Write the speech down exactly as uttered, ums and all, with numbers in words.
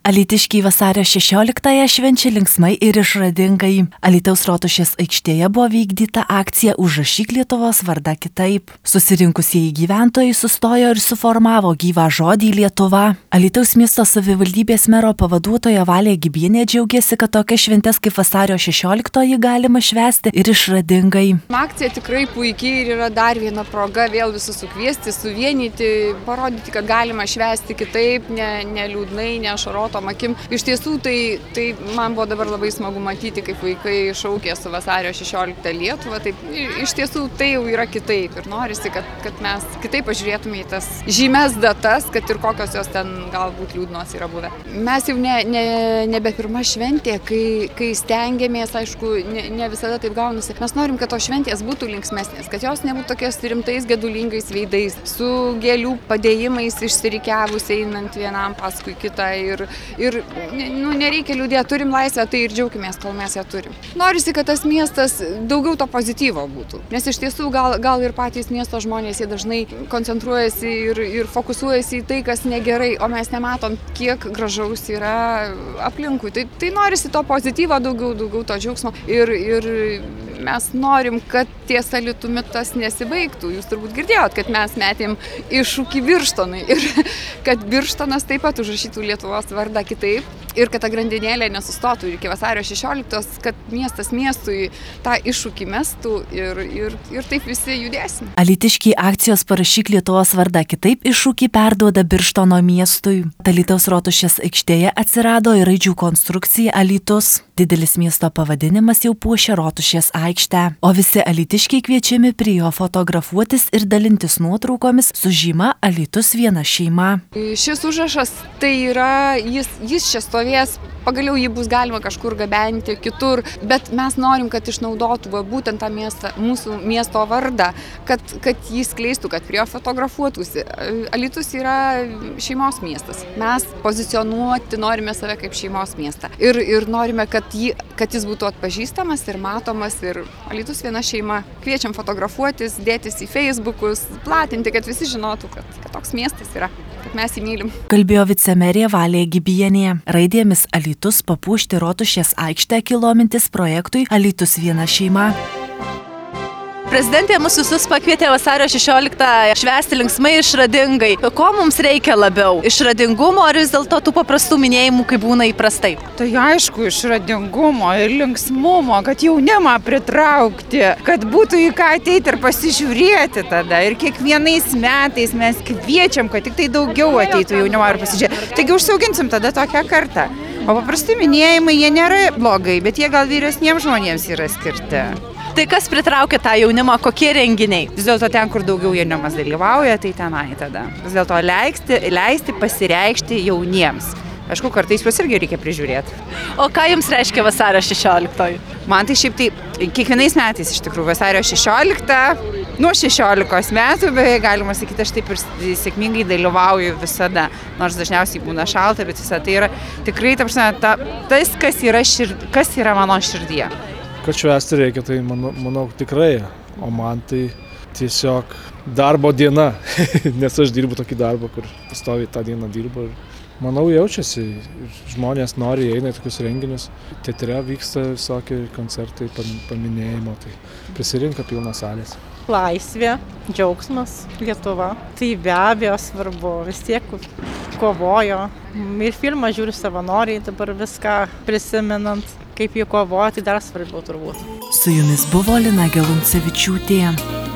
Alytiškiai vasario šešioliktąją švenčia linksmai ir išradingai. Alytaus Rotušės aikštėje buvo vykdyta akcija Užrašyk Lietuvos vardą kitaip. Susirinkusieji gyventojai sustojo ir suformavo gyvą žodį Lietuva. Alytaus miesto savivaldybės mero pavaduotoja Valė Gibienė džiaugiasi, kad tokias šventes kaip vasario šešioliktoji galima švęsti ir išradingai. Akcija tikrai puikiai ir yra dar viena proga vėl visus sukviesti, suvienyti, parodyti, kad galima švęsti kitaip, ne, ne liūdnai, ne ašaroto. Akim. Iš tiesų, tai, tai man buvo dabar labai smagu matyti, kaip vaikai šaukė su vasario šešioliktą Lietuvą. Tai, iš tiesų, tai jau yra kitaip ir norisi, kad, kad mes kitaip pažiūrėtume į tas žymes datas, kad ir kokios jos ten galbūt liūdnos yra buvę. Mes jau ne, ne, nebe pirma šventė, kai, kai stengiamės, aišku, ne, ne visada taip gaunasi. Mes norim, kad tos šventės būtų linksmesnės, kad jos nebūtų tokios rimtais, gedulingais veidais, su gėlių padėjimais išsirikiavus einant vienam paskui kitą. Ir, Ir nu, nereikia liūdėti, turim laisvę, tai ir džiaukimės, kol mes ją turim. Norisi, kad tas miestas daugiau to pozityvo būtų. Nes iš tiesų gal, gal ir patys miesto žmonės jie dažnai koncentruojasi ir, ir fokusuojasi į tai, kas negerai, o mes nematom, kiek gražaus yra aplinkui. Tai, tai norisi to pozityvo daugiau, daugiau to džiaugsmo. Ir, ir mes norim, kad ties Alytumi tas nesibaigtų. Jūs turbūt girdėjot, kad mes metėm iššūkį Birštonui ir kad Birštonas taip pat užrašytų Lietuvos vardą kitaip ir kad ta grandinėlė nesustotų ir iki vasario šešioliktos, kad miestas miestui tą iššūkį mestų ir, ir, ir taip visi judėsim. Alytiškiai akcijos Parašyk Lietuvos vardą kitaip iššūkį perduoda Birštono miestui. Alytaus Rotušės aikštėje atsirado ir raidžių konstrukcija Alytus. Didelis miesto pavadinimas jau puošia Rotušės aikštę, o visi alytiškiai kviečiami prie jo fotografuotis ir dalintis nuotraukomis su žyma Alytus viena šeima. Šis užrašas tai yra, jis, jis čia stovės, pagaliau jį bus galima kažkur gabenti kitur, bet mes norim, kad išnaudotų va, būtent tą miestą, mūsų miesto vardą, kad, kad jį skleistų, kad prie jo fotografuotųsi. Alytus yra šeimos miestas. Mes pozicionuoti norime save kaip šeimos miestą ir, ir norime, kad, jį, kad jis būtų atpažįstamas ir matomas ir Alytus viena šeima. Kviečiam fotografuotis, dėtis į Facebookus, platinti, kad visi žinotų, kad, kad toks miestas yra, kad mes jį mylim. Kalbėjo vicemerė Valė Gibienė. Raidėmis Alytus papuošti Rotušės aikštę kilo mintis projektui Alytus viena šeima. Prezidentė mus visus pakvietė vasario šešioliktą švęsti linksmai išradingai. Ko mums reikia labiau? Išradingumo ar vis dėlto tų paprastų minėjimų, kaip būna įprastai? Tai aišku, išradingumo ir linksmumo, kad jaunimą pritraukti, kad būtų į ką ateiti ir pasižiūrėti tada. Ir kiekvienais metais mes kviečiam, kad tik tai daugiau ateitų jaunimo ir pasižiūrėti. Taigi užsiauginsim tada tokią kartą. O paprasti minėjimai, jie nėra blogai, bet jie gal vyresniems žmonėms yra skirti. Tai kas pritraukia tą jaunimą, kokie renginiai? Vis dėlto ten, kur daugiau jaunimas dalyvauja, tai tenai tada. Vis dėlto leisti, leisti pasireikšti jauniems. Aišku, kartais juos irgi reikia prižiūrėti. O ką jums reiškia vasario šešioliktoji? Man tai šiaip tai kiekvienais metais iš tikrųjų vasario šešioliktą, nuo šešiolikos metų, beje, galima sakyti, aš taip ir sėkmingai dalyvauju visada. Nors dažniausiai būna šalta, bet visada tai yra tikrai, ta prasme, ta, tas, kas yra, šir, kas yra mano širdyje. Kad švęsti reikia, tai manau, manau tikrai, o man tai tiesiog darbo diena, nes aš dirbu tokį darbą, kur pastoviai tą dieną dirbu ir manau jaučiasi, žmonės nori, eina į tokius renginius, teatre vyksta visokie koncertai, paminėjimo, tai prisirinka pilnas salės. Laisvė, džiaugsmas, Lietuva, tai be abejo svarbu, vis tiek kovojo ir filmą žiūri savanoriai, dabar viską prisimenant. Kaip jį kovoja, tai dar svarbiau turbūt. Su jumis buvo Lina Geluncevičiūtė.